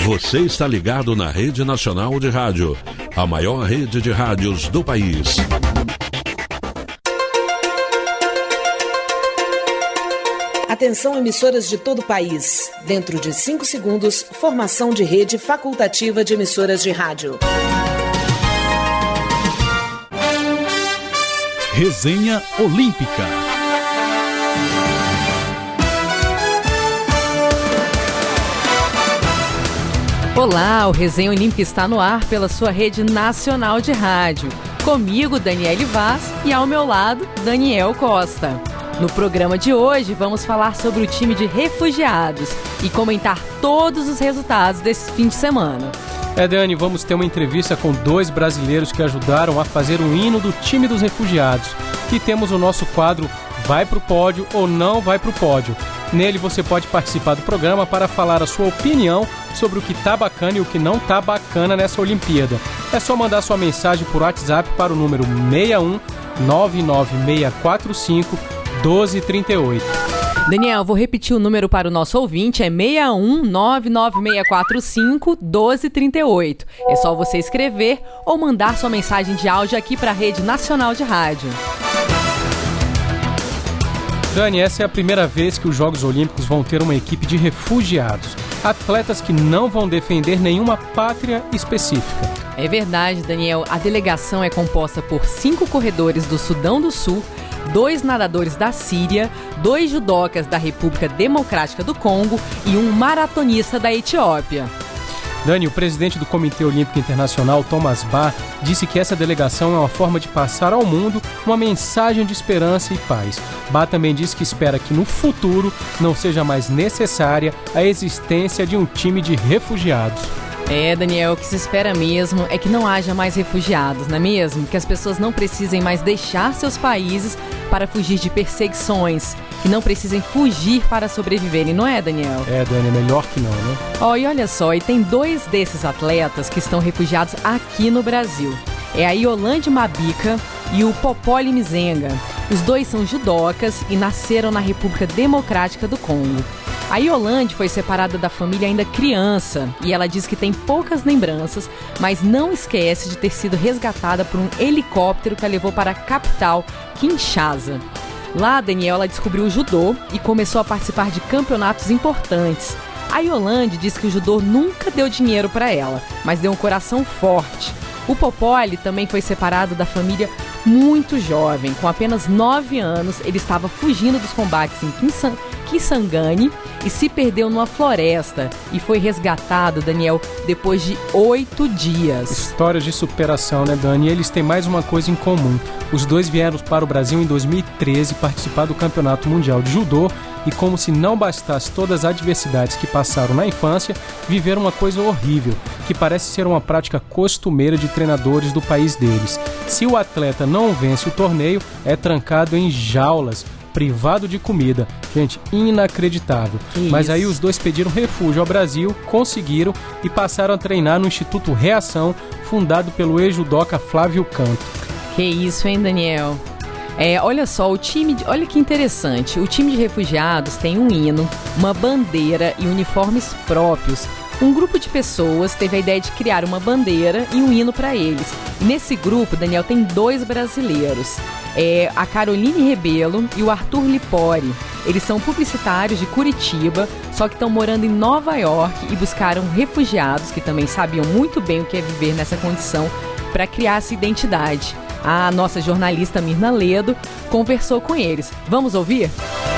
Você está ligado na Rede Nacional de Rádio, a maior rede de rádios do país. Atenção, emissoras de todo o país. Dentro de 5 segundos, formação de rede facultativa de emissoras de rádio. Resenha Olímpica. Olá, o Resenha Olímpica está no ar pela sua rede nacional de rádio. Comigo, Daniele Vaz, e ao meu lado, Daniel Costa. No programa de hoje, vamos falar sobre o time de refugiados e comentar todos os resultados desse fim de semana. Dani, vamos ter uma entrevista com 2 brasileiros que ajudaram a fazer o hino do time dos refugiados. E temos o nosso quadro Vai Pro Pódio ou Não Vai Pro Pódio. Nele você pode participar do programa para falar a sua opinião sobre o que tá bacana e o que não tá bacana nessa Olimpíada. É só mandar sua mensagem por WhatsApp para o número 61 99645 1238. Daniel, vou repetir o número para o nosso ouvinte, é 61 99645 1238. É só você escrever ou mandar sua mensagem de áudio aqui para a Rede Nacional de Rádio. Dani, essa é a primeira vez que os Jogos Olímpicos vão ter uma equipe de refugiados, atletas que não vão defender nenhuma pátria específica. É verdade, Daniel. A delegação é composta por 5 corredores do Sudão do Sul, 2 nadadores da Síria, 2 judocas da República Democrática do Congo e um maratonista da Etiópia. Dani, o presidente do Comitê Olímpico Internacional, Thomas Bach, disse que essa delegação é uma forma de passar ao mundo uma mensagem de esperança e paz. Bach também disse que espera que no futuro não seja mais necessária a existência de um time de refugiados. Daniel, o que se espera mesmo é que não haja mais refugiados, não é mesmo? Que as pessoas não precisem mais deixar seus países para fugir de perseguições, que não precisem fugir para sobreviverem, não é, Daniel? Dani, é melhor que não, né? E olha só, e tem 2 desses atletas que estão refugiados aqui no Brasil. É a Yolande Mabica e o Popoli Mizenga. Os 2 são judocas e nasceram na República Democrática do Congo. A Yolande foi separada da família ainda criança e ela diz que tem poucas lembranças, mas não esquece de ter sido resgatada por um helicóptero que a levou para a capital, Kinshasa. Lá, Daniel, ela descobriu o judô e começou a participar de campeonatos importantes. A Yolande diz que o judô nunca deu dinheiro para ela, mas deu um coração forte. O Popoli também foi separado da família muito jovem. Com apenas 9 anos, ele estava fugindo dos combates em Kisangani e se perdeu numa floresta e foi resgatado, Daniel, depois de 8 dias. Histórias de superação, né, Dani? E eles têm mais uma coisa em comum. Os 2 vieram para o Brasil em 2013 participar do Campeonato Mundial de Judô e, como se não bastasse todas as adversidades que passaram na infância, viveram uma coisa horrível, que parece ser uma prática costumeira de treinadores do país deles. Se o atleta não vence o torneio, é trancado em jaulas, privado de comida. Gente, inacreditável. Mas aí os 2 pediram refúgio ao Brasil, conseguiram e passaram a treinar no Instituto Reação, fundado pelo ex-judoca Flávio Canto. Que isso, hein, Daniel? Olha só, olha que interessante. O time de refugiados tem um hino, uma bandeira e uniformes próprios. Um grupo de pessoas teve a ideia de criar uma bandeira e um hino para eles. E nesse grupo, Daniel, tem 2 brasileiros. A Caroline Rebelo e o Arthur Lipori. Eles são publicitários de Curitiba, só que estão morando em Nova York e buscaram refugiados que também sabiam muito bem o que é viver nessa condição para criar essa identidade. A nossa jornalista Mirna Ledo conversou com eles. Vamos ouvir?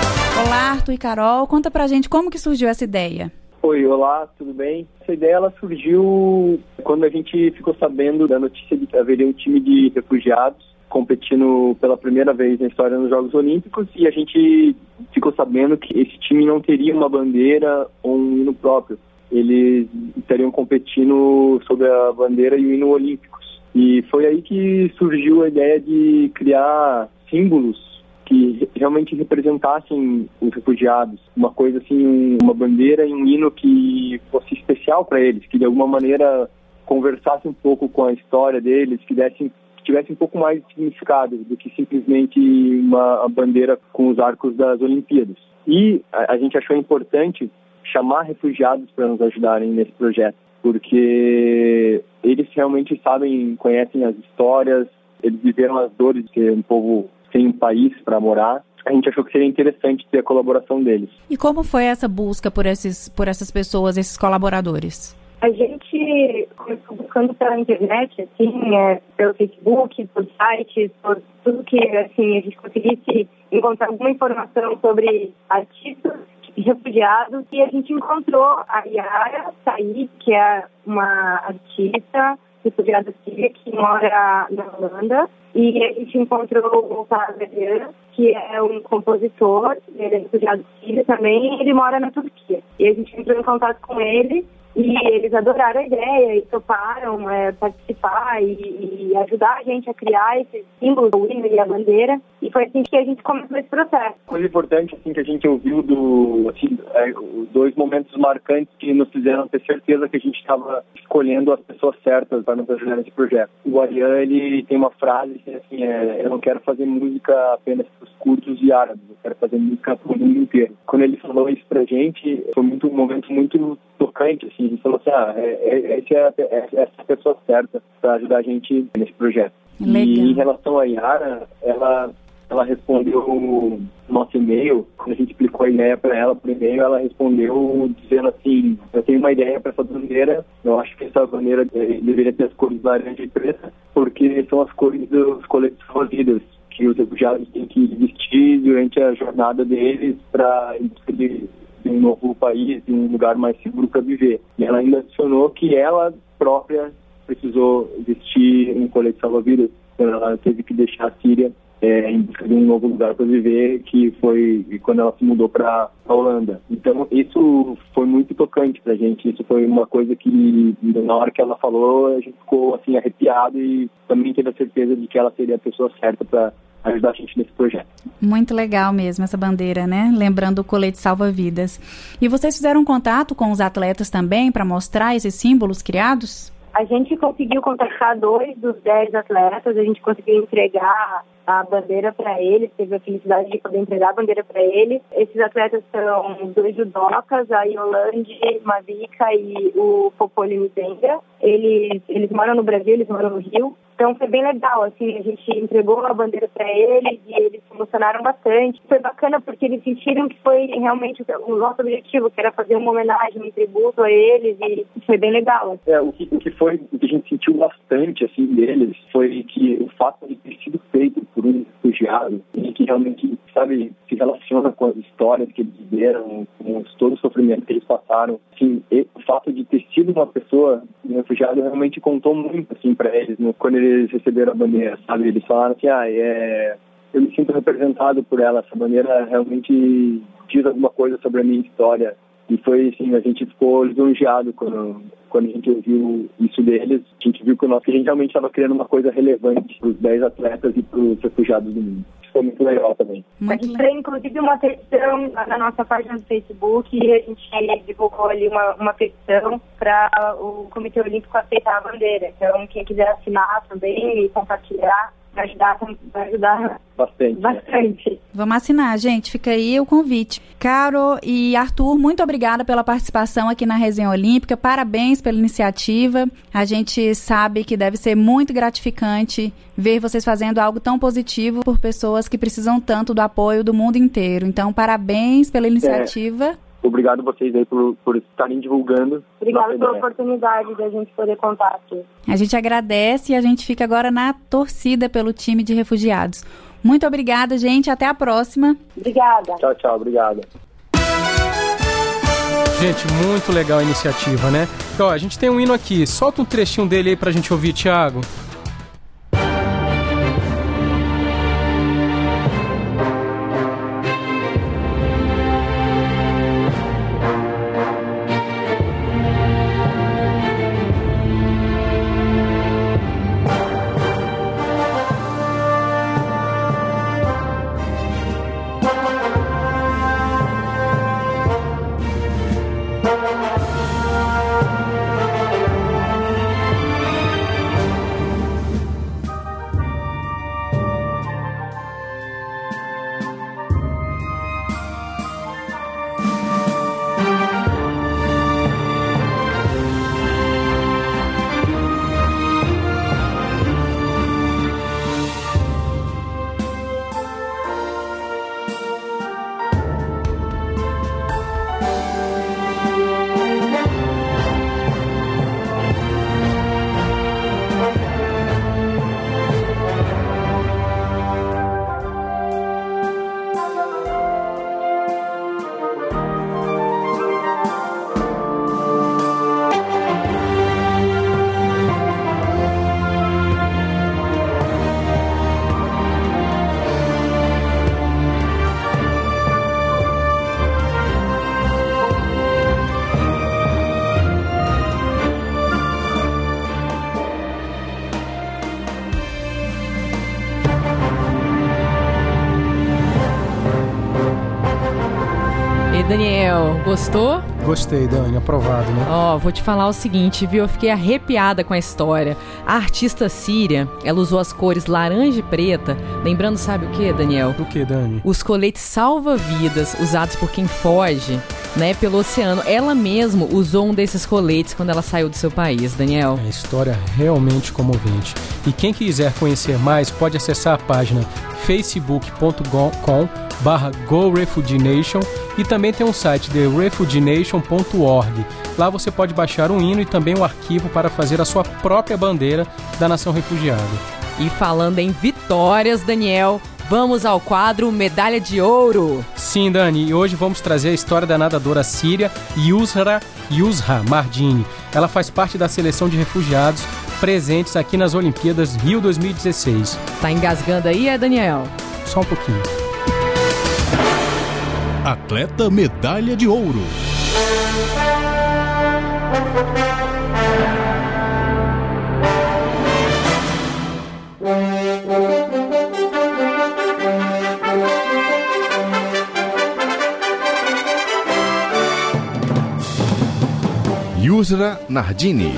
Olá, Arthur e Carol. Conta pra gente como que surgiu essa ideia. Oi, olá, tudo bem? Essa ideia ela surgiu quando a gente ficou sabendo da notícia de que haveria um time de refugiados competindo pela primeira vez na história nos Jogos Olímpicos e a gente ficou sabendo que esse time não teria uma bandeira ou um hino próprio. Eles estariam competindo sob a bandeira e o hino olímpicos. E foi aí que surgiu a ideia de criar símbolos que realmente representassem os refugiados. Uma coisa assim, uma bandeira e um hino que fosse especial para eles, que de alguma maneira conversasse um pouco com a história deles, que tivesse um pouco mais de significado do que simplesmente uma bandeira com os arcos das Olimpíadas. E a gente achou importante chamar refugiados para nos ajudarem nesse projeto, porque eles realmente sabem, conhecem as histórias, eles viveram as dores de ser um povo sem um país para morar. A gente achou que seria interessante ter a colaboração deles. E como foi essa busca por essas pessoas, esses colaboradores? A gente começou buscando pela internet, assim, pelo Facebook, por sites, por tudo que assim, a gente conseguisse encontrar alguma informação sobre artistas refugiados, e a gente encontrou a Yara Said, que é uma artista refugiada síria que mora na Holanda, e a gente encontrou o Tazarian, que é um compositor, ele é refugiado sírio também, e ele mora na Turquia. E a gente entrou em contato com ele, e eles adoraram a ideia e toparam participar e ajudar a gente a criar esses símbolos, o hino e a bandeira. E foi assim que a gente começou esse processo. Coisa importante assim, que a gente ouviu os dois momentos marcantes que nos fizeram ter certeza que a gente estava escolhendo as pessoas certas para nos ajudar nesse projeto. O Ariane, ele tem uma frase assim, eu não quero fazer música apenas para os curdos e árabes, eu quero fazer música para o mundo inteiro. Quando ele falou isso pra gente, foi um momento muito tocante, assim, a gente falou assim, essa pessoa certa para ajudar a gente nesse projeto. Legal. E em relação a Yara, ela respondeu o nosso e-mail, quando a gente explicou a ideia para ela por e-mail, ela respondeu dizendo assim, eu tenho uma ideia para essa bandeira, eu acho que essa bandeira deveria ter as cores laranja e preta, porque são as cores dos coletes salva-vidas, que os refugiados têm que vestir durante a jornada deles para de um novo país, de um lugar mais seguro para viver. E ela ainda adicionou que ela própria precisou vestir um colete salva-vidas quando ela teve que deixar a Síria em busca de um novo lugar para viver, que foi quando ela se mudou para a Holanda. Então isso foi muito tocante para a gente, isso foi uma coisa que na hora que ela falou a gente ficou assim arrepiado e também teve a certeza de que ela seria a pessoa certa para ajudar a gente nesse projeto. Muito legal mesmo essa bandeira, né? Lembrando o colete salva-vidas. E vocês fizeram contato com os atletas também para mostrar esses símbolos criados? A gente conseguiu contactar 2 dos 10 atletas, a gente conseguiu entregar a bandeira para eles, teve a felicidade de poder entregar a bandeira para eles. Esses atletas são 2 judocas, a Yolande Mabika e o Popoli Mizenga. Eles moram no Brasil, eles moram no Rio. Então foi bem legal, assim, a gente entregou a bandeira para eles e eles se emocionaram bastante. Foi bacana porque eles sentiram que foi realmente o nosso objetivo, que era fazer uma homenagem, um tributo a eles, e foi bem legal. O que a gente sentiu bastante, assim, deles, foi que o fato de ter sido feito por um refugiado, e que realmente, sabe, se relaciona com as histórias que eles viveram, com todo o sofrimento que eles passaram, assim, o fato de ter sido uma pessoa, um refugiado, realmente contou muito, assim, para eles, quando eles receberam a bandeira, sabe? Eles falaram assim, eu me sinto representado por ela, essa bandeira realmente diz alguma coisa sobre a minha história. E foi assim, a gente ficou lisonjeado quando a gente ouviu isso deles. A gente viu que a gente realmente estava criando uma coisa relevante para os 10 atletas e para os refugiados do mundo. Isso foi muito legal também. A gente tem, inclusive, uma petição na nossa página do Facebook, e a gente divulgou ali uma petição para o Comitê Olímpico aceitar a bandeira. Então, quem quiser assinar também e compartilhar, vai ajudar bastante. Vamos assinar, gente. Fica aí o convite. Caro e Arthur, muito obrigada pela participação aqui na Resenha Olímpica. Parabéns pela iniciativa. A gente sabe que deve ser muito gratificante ver vocês fazendo algo tão positivo por pessoas que precisam tanto do apoio do mundo inteiro. Então, parabéns pela iniciativa. Obrigado a vocês aí por estarem divulgando. Obrigada pela oportunidade de a gente poder contar aqui. A gente agradece e a gente fica agora na torcida pelo time de refugiados. Muito obrigada, gente. Até a próxima. Obrigada. Tchau, obrigada. Gente, muito legal a iniciativa, né? Então, a gente tem um hino aqui. Solta um trechinho dele aí pra gente ouvir, Thiago. Daniel? Gostou? Gostei, Dani, aprovado, né? Vou te falar o seguinte, viu? Eu fiquei arrepiada com a história. A artista síria, ela usou as cores laranja e preta, lembrando, sabe o que, Daniel? O que, Dani? Os coletes salva-vidas usados por quem foge, né, pelo oceano. Ela mesma usou um desses coletes quando ela saiu do seu país, Daniel. É história realmente comovente. E quem quiser conhecer mais, pode acessar a página facebook.com/GoRefugeeNation e também tem um site de refugeenation.org. Lá você pode baixar um hino e também um arquivo para fazer a sua própria bandeira da nação refugiada. E falando em vitórias, Daniel, vamos ao quadro Medalha de Ouro. Sim, Dani, e hoje vamos trazer a história da nadadora síria Yusra Mardini. Ela faz parte da seleção de refugiados presentes aqui nas Olimpíadas Rio 2016. Tá engasgando aí, Daniel? Só um pouquinho. Atleta Medalha de Ouro. Yusra Nardini.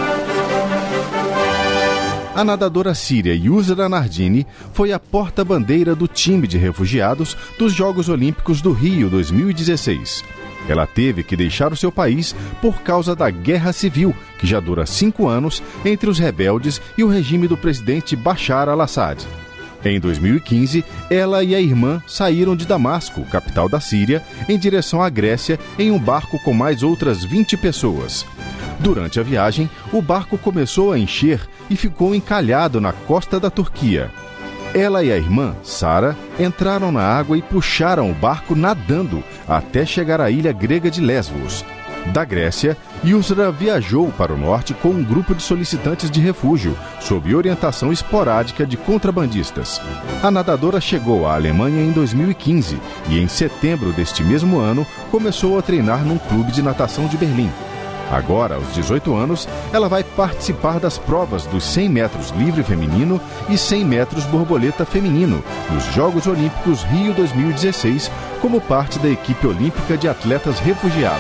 A nadadora síria Yusra Nardini foi a porta-bandeira do time de refugiados dos Jogos Olímpicos do Rio 2016. Ela teve que deixar o seu país por causa da guerra civil, que já dura 5 anos, entre os rebeldes e o regime do presidente Bashar al-Assad. Em 2015, ela e a irmã saíram de Damasco, capital da Síria, em direção à Grécia em um barco com mais outras 20 pessoas. Durante a viagem, o barco começou a encher e ficou encalhado na costa da Turquia. Ela e a irmã, Sara, entraram na água e puxaram o barco nadando até chegar à ilha grega de Lesbos. Da Grécia, Yusra viajou para o norte com um grupo de solicitantes de refúgio, sob orientação esporádica de contrabandistas. A nadadora chegou à Alemanha em 2015 e, em setembro deste mesmo ano, começou a treinar num clube de natação de Berlim. Agora, aos 18 anos, ela vai participar das provas dos 100 metros livre feminino e 100 metros borboleta feminino nos Jogos Olímpicos Rio 2016, como parte da equipe olímpica de atletas refugiados.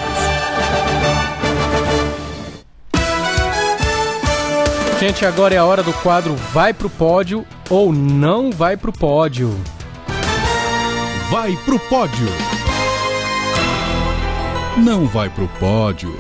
Gente, agora é a hora do quadro Vai Pro Pódio ou Não Vai Pro Pódio. Vai pro pódio. Não vai pro pódio.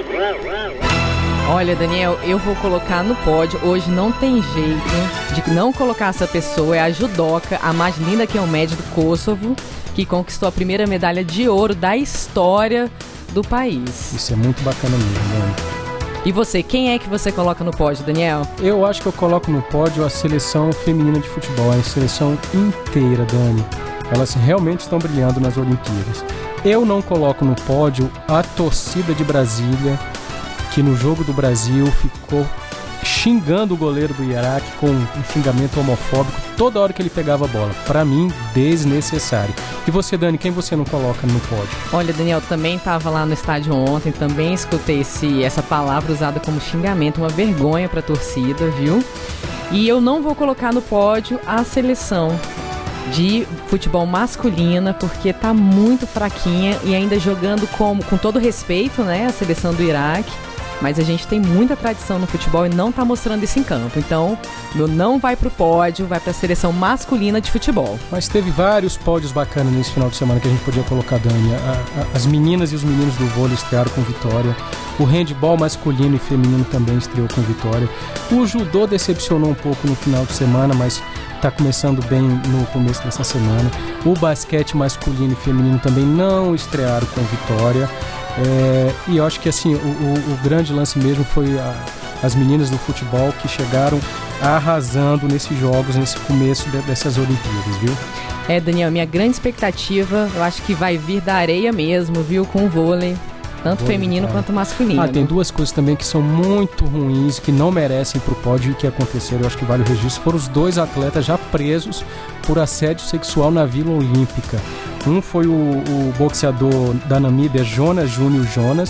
Olha, Daniel, eu vou colocar no pódio. Hoje não tem jeito de não colocar essa pessoa. É a judoca, a mais linda que é o médio do Kosovo, que conquistou a primeira medalha de ouro da história do país. Isso é muito bacana mesmo, Dani. E você, quem é que você coloca no pódio, Daniel? Eu acho que eu coloco no pódio a seleção feminina de futebol, a seleção inteira, Dani. Elas realmente estão brilhando nas Olimpíadas. Eu não coloco no pódio a torcida de Brasília, que no jogo do Brasil ficou xingando o goleiro do Iraque com um xingamento homofóbico toda hora que ele pegava a bola. Para mim, desnecessário. E você, Dani, quem você não coloca no pódio? Olha, Daniel, também estava lá no estádio ontem, também escutei essa palavra usada como xingamento, uma vergonha para a torcida, viu? E eu não vou colocar no pódio a seleção de futebol masculina, porque tá muito fraquinha e ainda jogando com todo respeito, né, a seleção do Iraque. Mas a gente tem muita tradição no futebol e não tá mostrando isso em campo. Então, meu não vai pro pódio, vai pra seleção masculina de futebol. Mas teve vários pódios bacanas nesse final de semana que a gente podia colocar, Dani. As meninas e os meninos do vôlei estrearam com vitória. O handball masculino e feminino também estreou com vitória. O judô decepcionou um pouco no final de semana, mas está começando bem no começo dessa semana. O basquete masculino e feminino também não estrearam com vitória. E eu acho que assim, o grande lance mesmo foi as meninas do futebol que chegaram arrasando nesses jogos, nesse começo dessas Olimpíadas, viu? Daniel, minha grande expectativa, eu acho que vai vir da areia mesmo, viu, com o vôlei. Tanto feminino quanto masculino. Tem duas coisas também que são muito ruins, que não merecem pro pódio e que aconteceram, eu acho que vale o registro. Foram os 2 atletas já presos por assédio sexual na Vila Olímpica. Um foi o boxeador da Namíbia, Jonas Júnior Jonas,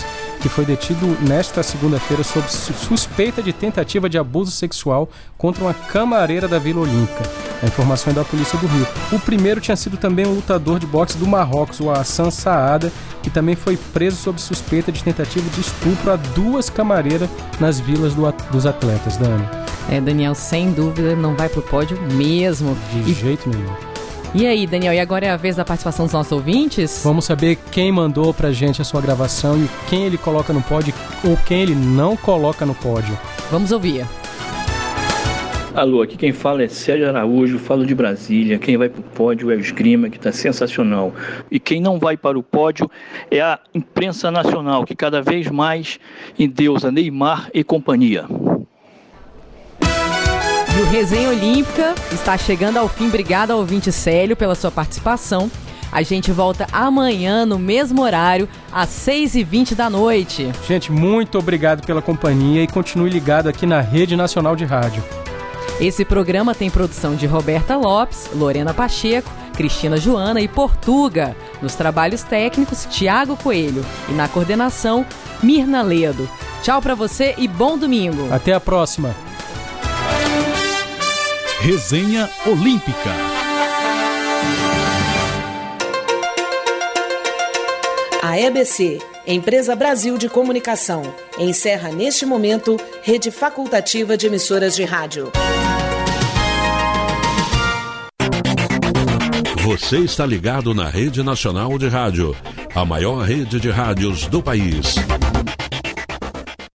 que foi detido nesta segunda-feira sob suspeita de tentativa de abuso sexual contra uma camareira da Vila Olímpica. A informação é da Polícia do Rio. O primeiro tinha sido também um lutador de boxe do Marrocos, o Hassan Saada, que também foi preso sob suspeita de tentativa de estupro a 2 camareiras nas vilas dos atletas, Dani. Daniel, sem dúvida, não vai pro pódio mesmo. De jeito nenhum. E aí, Daniel, e agora é a vez da participação dos nossos ouvintes? Vamos saber quem mandou pra gente a sua gravação e quem ele coloca no pódio ou quem ele não coloca no pódio. Vamos ouvir. Alô, aqui quem fala é Sérgio Araújo, falo de Brasília. Quem vai para o pódio é o Esgrima, que está sensacional. E quem não vai para o pódio é a imprensa nacional, que cada vez mais endeusa Neymar e companhia. E o Resenha Olímpica está chegando ao fim. Obrigado ao ouvinte Célio pela sua participação. A gente volta amanhã no mesmo horário, às 6h20 da noite. Gente, muito obrigado pela companhia e continue ligado aqui na Rede Nacional de Rádio. Esse programa tem produção de Roberta Lopes, Lorena Pacheco, Cristina Joana e Portuga. Nos trabalhos técnicos, Tiago Coelho. E na coordenação, Mirna Ledo. Tchau pra você e bom domingo. Até a próxima. Resenha Olímpica. A EBC, Empresa Brasil de Comunicação, encerra neste momento rede facultativa de emissoras de rádio. Você está ligado na Rede Nacional de Rádio, a maior rede de rádios do país.